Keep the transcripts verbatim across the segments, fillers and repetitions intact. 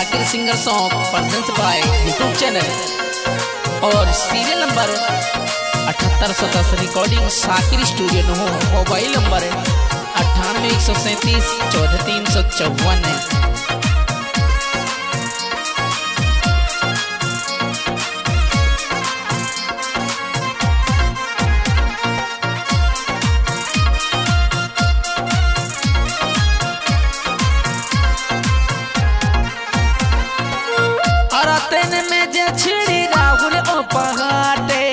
Sakir singer song present by YouTube channel और serial number अठहत्तर सौ दस रिकॉर्डिंग साकिर स्टूडियो नो मोबाइल नंबर अट्ठानवे एक सौ सैंतीस चौदह तीन सौ चौवन है। में जे छिड़ी राहुल ओ पहाटे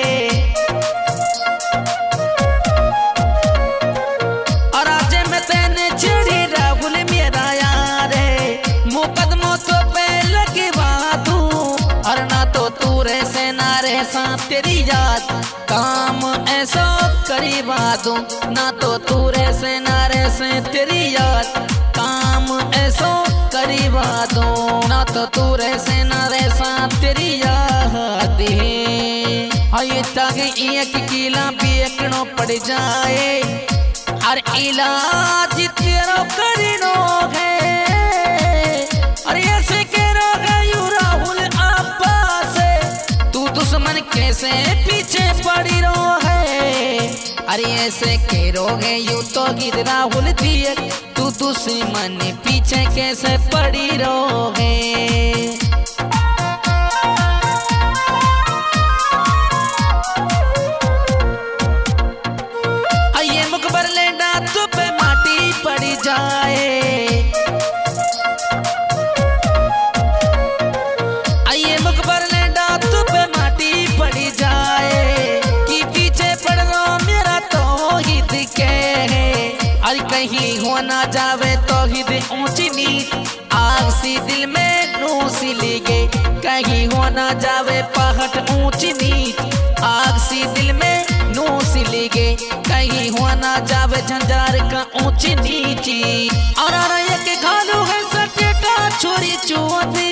और आज में तेने छिड़ी राहुल मेरा यारे मुकदमों तो पे लगी बातू और ना तो तू रे से ना रे साथ तेरी याद काम ऐसा करी बातू ना तो तू रे से ना रे से तेरी याद काम ऐसा करी बातू ना तो तू रे से ना रे साथ तेरी याद है ताकि एक किला बेकनो पड़ जाए हर इलाज तेरो करीनो है और ऐसे के रोगे यू राहुल अब्बा से तू दुश्मन कैसे पीछे पड़ी रो है अरे ऐसे के रोगे यू तो गिर राहुल दिए तू दुश्मन पीछे कैसे पड़ी रो है। पड़ी जाए आइए मुकबर ले डात पे माटी पड़ी जाए कि पीछे पड़ रो मेरा तो ही दिखे अरे कहीं हो ना जावे तो ही दे ऊंची नीच आग सी दिल में नूसी लिगे कहीं हो ना जावे पहाड़ ऊंची नीच आग सी दिल में नूसी लिगे कहीं हो ना जावे झंझार का ऊंची नीची और एक घालू है सटेटा छोरी चुवती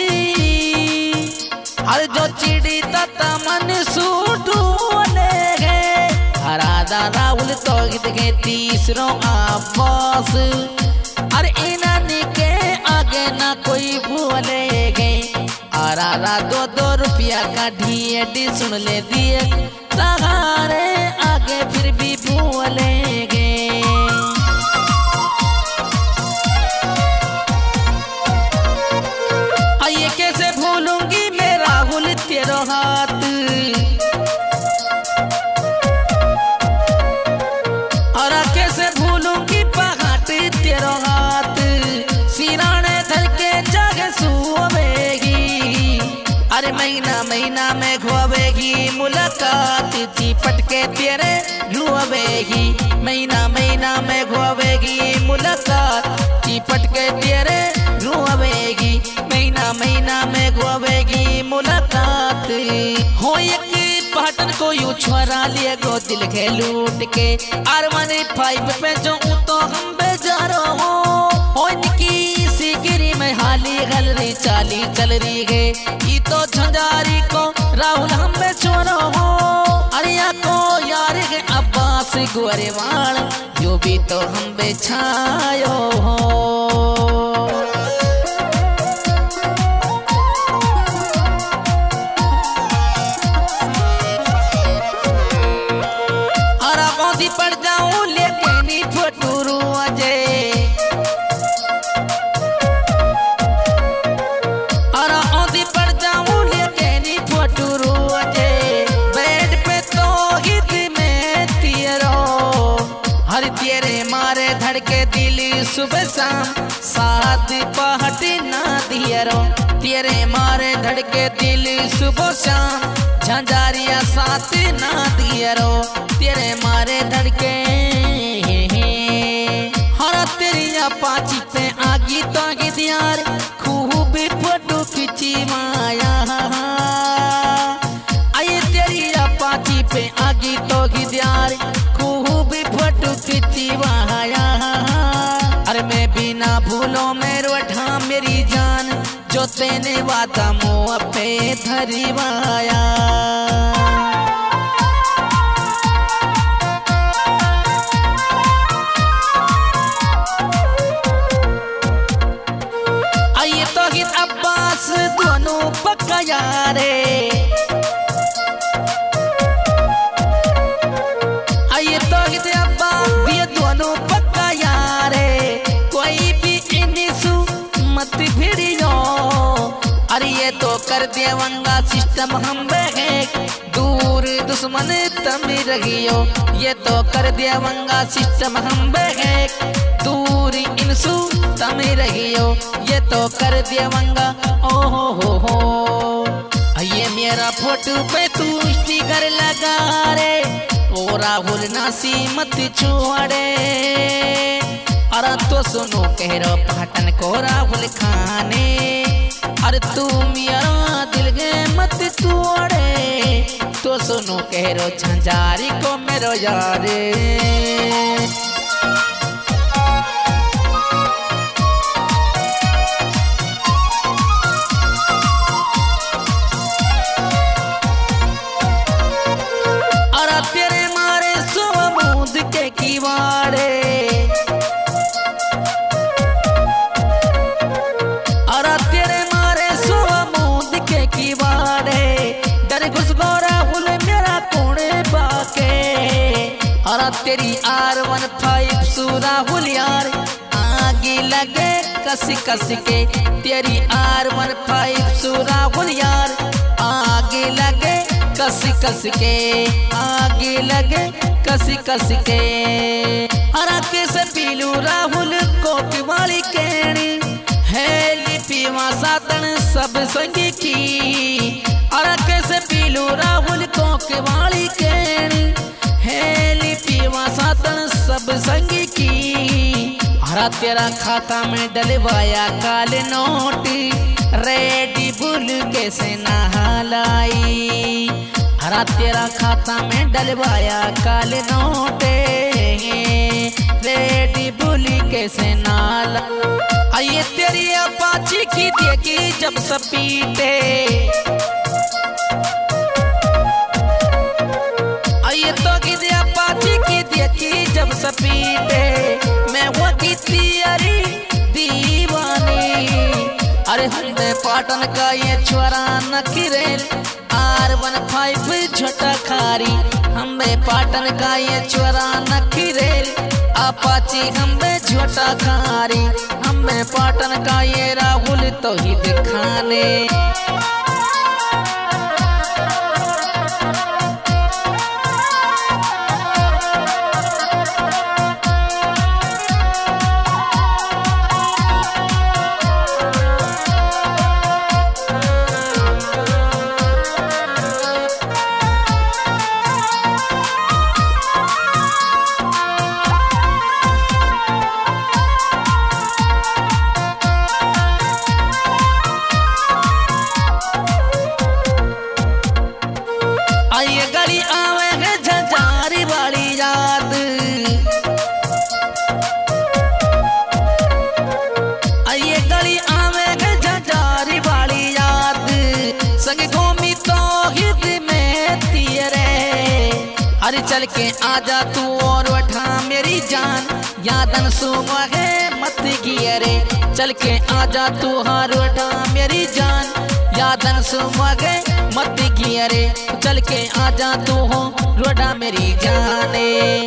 हर जो चिड़ी तता मन सूटू ले हरादा राहुल तो गीत के तीसरों आवास अरे इना के आगे ना कोई भूले गए हरारा दो दो रुपया का ढीए डी सुन ले दिए सहारे आगे फिर भी भूले गए। आइए कैसे भूलूंगी मैं राहुल तेरो हाथ और कैसे भूलूंगी पहाड़ तेरो हाथ सिराने धर के जागे सुवेगी अरे महीना महीना में खोवेगी मुलाकात चिपट के तेरे रुवेगी महीना महीना में खोवेगी मुलाकात चिपट के तेरे रुवेगी महीना महीना में खोवेगी मुलाकात हो एक पहटन को यू छोरा लिए गो दिल के लूट के आर मने फाइव पे जो तो हम बेजारो हो हो इनकी सिगरी में हाली गलरी चाली चल रही है ये तो झंझारी को राहुल हम बे छोरो हो अरे या को यार के अब्बास गोरेवाल जो भी तो हम बे छायो हो। पड़ जाऊं लेके नी फटूरू अजे और औंधी पड़ जाऊं लेके नी फटूरू अजे बेड पे तो हित में तेरो हर तेरे मारे धड़के दिल सुबह शाम साथ पहट ना दियरो तेरे मारे धड़के दिल सुबह शाम झंझारिया साथ ना दियरो तेरे मारे धड़के हर तेरी अपाची पे आगी तो गिदियार खूब फोटो खिंची माया आये तेरी अपाची पे आगी तो गिदियार खूब फोटो खिंची माया अरे मैं बिना भूलों में रोठा मेरी जान जो तेने वादा मुँह पे धरी माया बस दोनों पक्का यारे आइए तो हिते अब्बा ये दोनों पक्का यारे कोई भी इनिसु मत भिड़ियो अरे ये तो कर देवंगा सिस्टम हम है दूर दुश्मन तम रहियो ये तो कर देवंगा सिस्टम हम है दूर इनसु तम रहियो ये तो कर देवंगा ओ हो हो हो ये मेरा फोटो पे तू स्टिकर लगा रे ओ राहुल नासी मत छोड़े अरे तो सुनो कह रो पाटन को राहुल खाने अरे तू मेरा दिल के मत तोड़े तो सुनो कह रो झंझारी को मेरो यारे अरे तेरे मारे सुमूद के किवाड़े अरे तेरे मारे सुमूद के किवाड़े डर घुस गो राहुल मेरा कोने बाके अरे तेरी आर वन फाइव सु राहुल यार आगे लगे कस कस के तेरी आर वन फाइव सु राहुल यार आगे लगे कस कस के आगे लगे कस कस के हरा के से पीलू राहुल कोपी वाली केणी है लिपि सातन सब संगी की हरा के से पीलू राहुल कोपी वाली केणी है लिपि सातन सब संगी की हरा तेरा खाता में डलवाया काल नोट रेडी बुल के से नहलाई हरा तेरा खाता में डलवाया काल नोटे रेडी बुली के से नाला आइए तेरी अपाची की देखी जब सपीटे आइए तो की अपाची की देखी जब सपीटे मैं वो की तेरी दीवानी अरे हमने पाटन का ये छोरा नखरेल आर वन फाइव छोटा खारी हमें पाटन का ये छोरा नखरेल अपाची हमें छोटा खारी हमें पाटन का ये राहुल तो ही दिखाने आइए गली आवे है झंझारी वाली याद आइए गली आवे है झंझारी वाली याद संग घूमी तो हित में तेरे अरे चल के आजा तू और उठा मेरी जान यादन सुमा है मत गियरे चल के आजा तू हार उठा मेरी जान यादन सुमा है मत गियरे चल के आजा तू हो रोडा मेरी जाने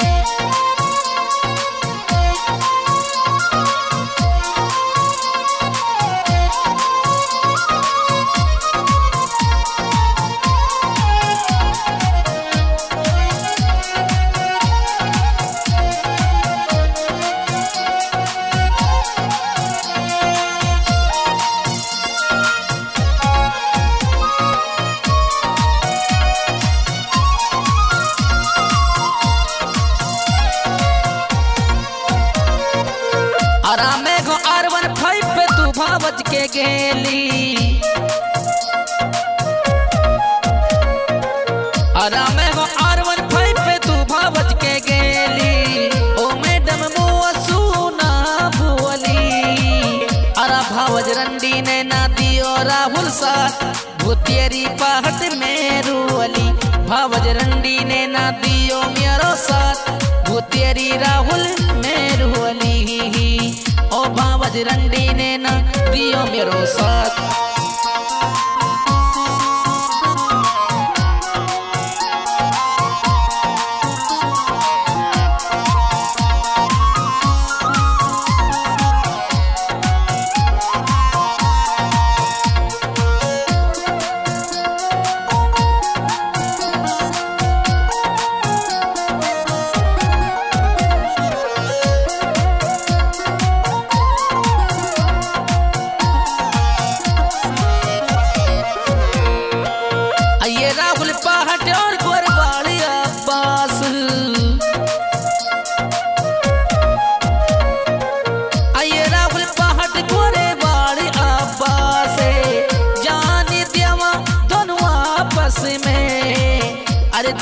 आरामे गो आर वन फाइव पे तू भावज के गेली आरामे गो आर वन फाइव पे तू भावज के गेली ओ मैडम मुआ सुना भुवली अरा भावज रंडी ने ना दियो राहुल साथ भूतेरी पहाड़ में रुअली भावज रंडी ने ना दियो मेरो साथ भूतेरी राहुल में रुअली ओ भावज रंडी ने ना दियो मेरो साथ।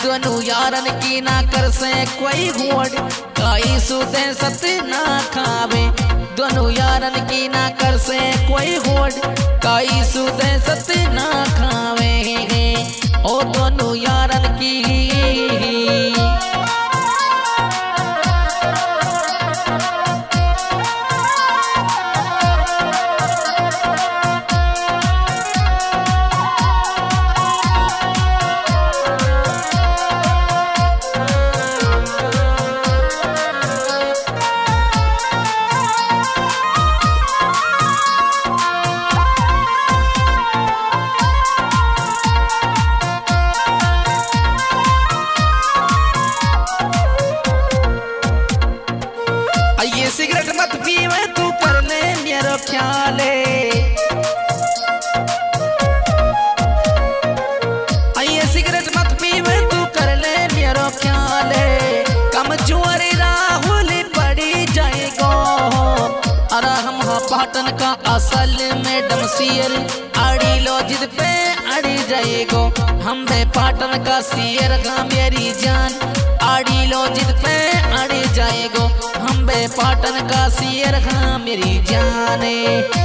दोनों यारन की ना कर से कोई घोड़ काई सुते सत ना खावे दोनों यारन की ना कर से कोई घोड़ काई सुते सत ना खावे ओ दोनों यारन की सिगरेट मत पीवे तू कर ले मेरो ख्याले आइए सिगरेट मत पीवे तू कर ले मेरो ख्याले कमजोरी राहुल पड़ी जाएगो अरे हम पाटन का असल में डमसियर अड़ी लो जिद पे अड़ी जाएगो हम बे पाटन का सियर का मेरी जान अड़ी लो जिद पे अड़ी जाएगो हम बे पाटन का सियर खा मेरी जाने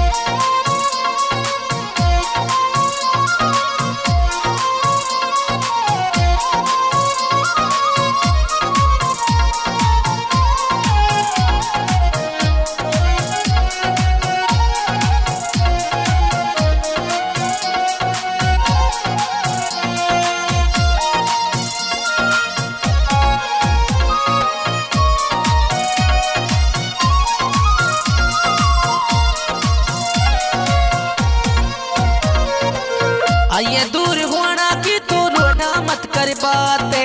आइए दूर होना की तू रोना मत कर बाते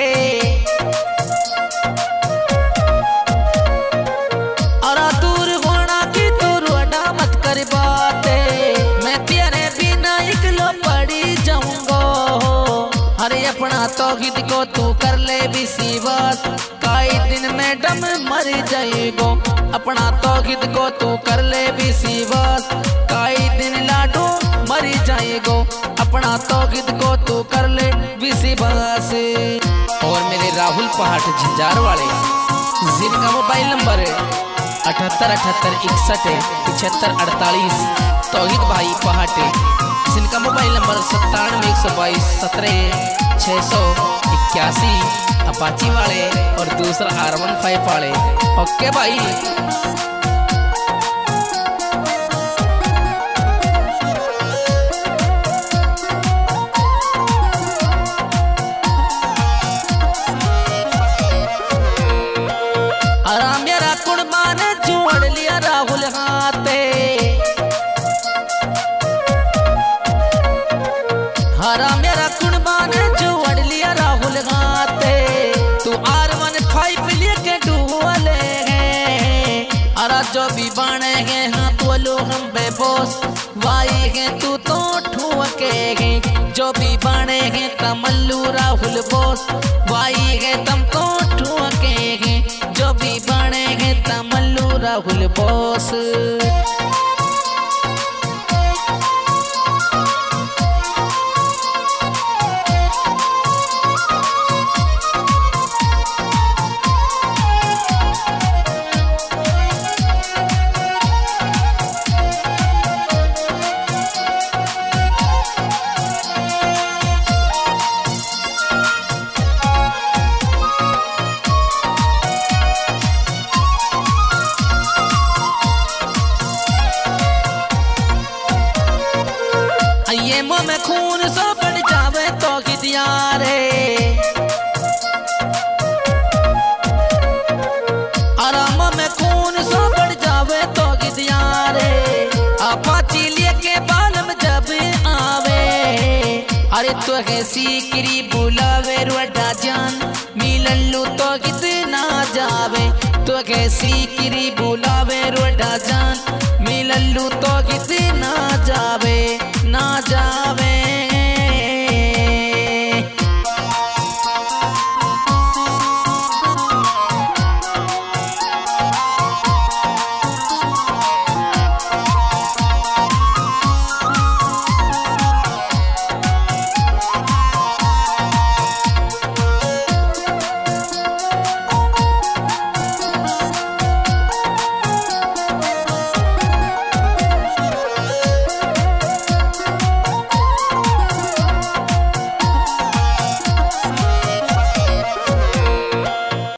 और दूर होना की तू रोना मत कर बाते मैं तेरे बिना इकलो पड़ी जाऊंगा अरे अपना तौहीद को तू कर ले भी बात कई दिन में दम मर जाएगो अपना तौहीद को तू कर ले भी बात कई दिन लाडो मर जाएगो अपना तौहीद को तू कर ले विश्वास। और मेरे राहुल पहाट झंझार वाले जिनका मोबाइल नंबर अठहत्तर अठहत्तर इकसठ पिछहत्तर अड़तालीस तौहीद भाई पहाटे जिनका मोबाइल नंबर सत्तानवे एक सौ बाईस सत्रह छः सौ इक्यासी अपाची वाले और दूसरा आर वन फाइव वाले। ओके भाई जोड़ लिया राहुल हाथे हरा मेरा कुर्बान जोड़ लिया राहुल हाथे तू आर वन फाइव लेके डूले हैं अरा जो भी बने हैं हाँ तो लो हम बेबोस वाई हैं तू तो ठुके हैं जो भी बने हैं तमल्लू राहुल बोस वाई है तम तो ठुके हैं जो भी बने हैं तमल्लू राहुल बोस। ये मुँह में खून सो बढ़ जावे तो किदिया रे आराम में खून सो बढ़ जावे तो किदिया रे अपाची लेके बालम जब आवे अरे तो है सीकरी बुलावे रोडा जान मिलल्लू तो कितना जावे तो है सीकरी बुलावे रोडा जान मिलल्लू तो कितना जावे ना जावे